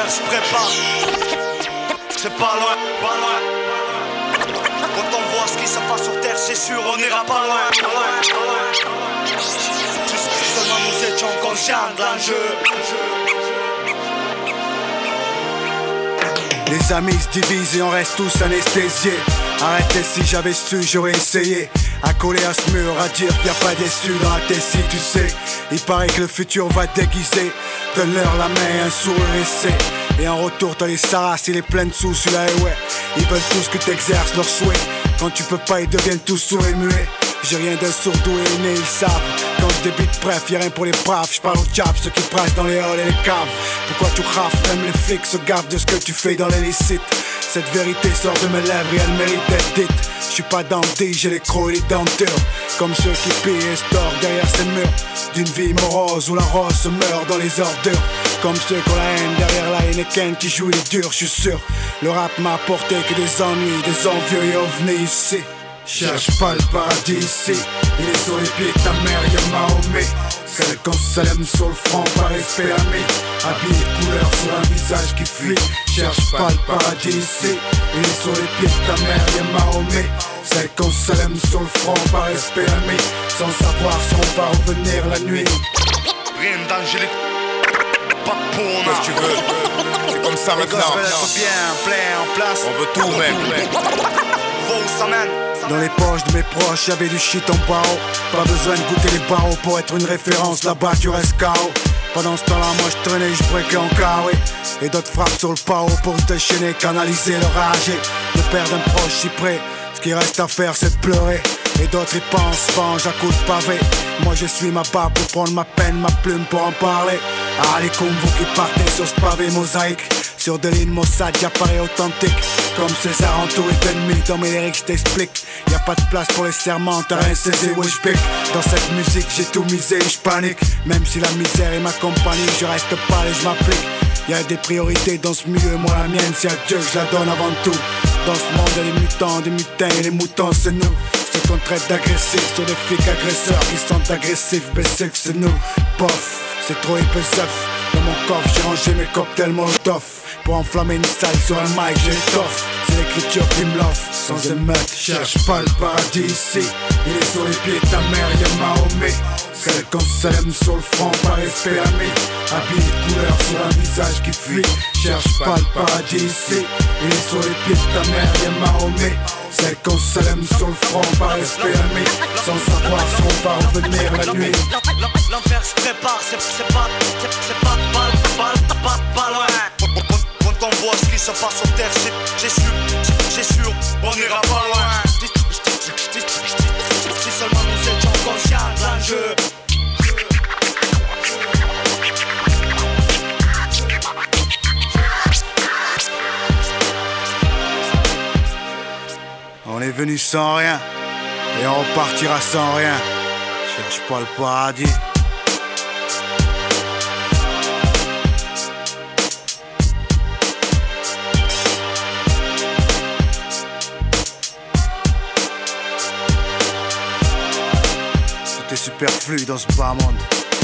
l'enfer se prépare. C'est pas loin, pas loin. Quand on voit ce qui se passe sur terre, c'est sûr, on ira pas loin. Seulement nous étions conscients de l'enjeu. Les amis se divisent et on reste tous anesthésiés. Arrêtez, si j'avais su, j'aurais essayé. À coller à ce mur, à dire qu'il n'y a pas d'essu dans la tessie, tu sais. Il paraît que le futur va déguiser. Donne-leur la main, un sourire essai. Et en retour, t'as les Saras, il est plein de sous, celui-là, et ouais. Ils veulent tous que t'exerces leur souhait. Quand tu peux pas, ils deviennent tous sourds et muets. J'ai rien d'un sourd-doué né, ils savent. Quand je débite, bref, y'a rien pour les braves. J'parle aux diables, ceux qui pressent dans les halls et les caves. Pourquoi tu rafles, même les flics se gardent de ce que tu fais dans l'illicite. Cette vérité sort de mes lèvres et elle mérite d'être dite. J'suis pas dandy, j'ai les crocs et les dents dures. Comme ceux qui pillent et storent derrière ces murs d'une vie morose où la rose se meurt dans les ordures. Comme ceux qui ont la haine derrière la Heineken qui jouent les durs, j'suis sûr. Le rap m'a apporté que des ennuis, des envieux et ovnis ici. Cherche pas le paradis ici, il est sur les pieds de ta mère, y'a Mahomet. Celle qu'on s'aime sur le front par respect ami. Habillé de couleur sur un visage qui fuit. Cherche pas le paradis ici, il est sur les pieds de ta mère, y'a Mahomet. Celle qu'on s'aime sur le front par respect ami. Sans savoir si on va revenir la nuit. Rien d'angélique, pas de pour Qu'est-ce que tu veux? C'est comme ça maintenant. Bien, plein, en place. On veut tout, mec. Faut où ça mène? Dans les poches de mes proches, y'avait du shit en barreau. Pas besoin de goûter les barreaux pour être une référence. Là-bas, tu restes KO. Pendant ce temps-là, moi je traînais, je breakais en carré. Et d'autres frappent sur le pao pour se déchaîner, canaliser le rage. Et de perdre un proche si près. Ce qui reste à faire, c'est de pleurer. Et d'autres y pensent, vengent à coups de pavé. Moi je suis ma barbe pour prendre ma peine, ma plume pour en parler. Allez, comme vous qui partez sur ce pavé mosaïque. Sur des lignes Mossad, j'apparais authentique. Comme César entouré d'ennemis, dans mes lyrics j't'explique. Y'a pas de place pour les serments, t'as rien saisi où j'pique. Dans cette musique j'ai tout misé, j'panique. Même si la misère est ma compagnie, je reste pâle et j'm'applique. Y'a des priorités dans ce milieu, moi la mienne c'est à Dieu que je la donne avant tout. Dans ce monde y'a des mutants, des mutins et les moutons c'est nous. Ceux qu'on traite d'agressifs sur des flics agresseurs qui sont agressifs, baissifs c'est nous. Pof, c'est trop épais. Dans mon coffre j'ai rangé mes cocktails Molotov. Pour enflammer une salle sur un mic, j'ai l'étoffe. C'est l'écriture qui me l'offre, sans émeute. Cherche pas le paradis ici, il est sur les pieds de ta mère, y'a Mahomet. Celle qu'on s'aime sur le front par respect ami. Habillé de couleur sur un visage qui fuit. Cherche pas le paradis ici, il est sur les pieds de ta mère, y'a Mahomet. Celle qu'on s'aime sur le front par respect ami. Sans savoir si on va revenir la nuit. L'enfer se prépare, c'est pas loin. Quand on voit ce qui se passe sur terre, c'est sûr, on ira pas loin. Si seulement nous étions conscients de l'enjeu. On est venu sans rien, et on repartira sans rien. Cherche pas le paradis. Tout est superflu dans ce bas monde.